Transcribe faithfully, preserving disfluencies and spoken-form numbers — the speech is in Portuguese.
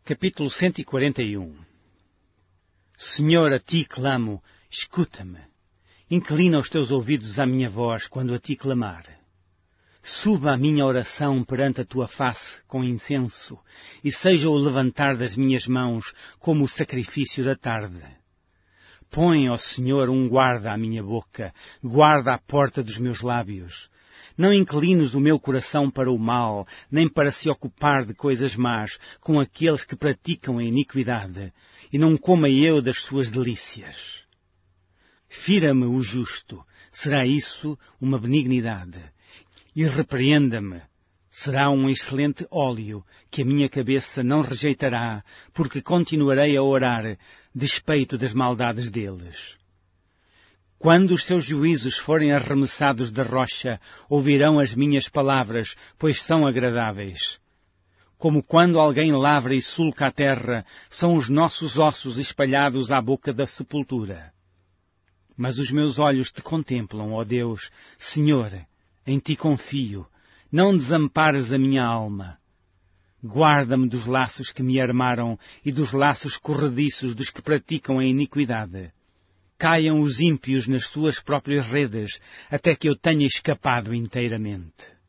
Capítulo cento e quarenta e um. Senhor, a ti clamo, escuta-me. Inclina os teus ouvidos à minha voz quando a ti clamar. Suba a minha oração perante a tua face com incenso, e seja o levantar das minhas mãos como o sacrifício da tarde. Põe, ó Senhor, um guarda à minha boca, guarda à porta dos meus lábios. Não inclines o meu coração para o mal, nem para se ocupar de coisas más com aqueles que praticam a iniquidade, e não coma eu das suas delícias. Fira-me o justo, será isso uma benignidade, e repreenda-me, será um excelente óleo que a minha cabeça não rejeitará, porque continuarei a orar, despeito das maldades deles. Quando os seus juízos forem arremessados da rocha, ouvirão as minhas palavras, pois são agradáveis. Como quando alguém lavra e sulca a terra, são os nossos ossos espalhados à boca da sepultura. Mas os meus olhos te contemplam, ó Deus, Senhor, em ti confio, não desampares a minha alma. Guarda-me dos laços que me armaram e dos laços corrediços dos que praticam a iniquidade. Caiam os ímpios nas suas próprias redes, até que eu tenha escapado inteiramente.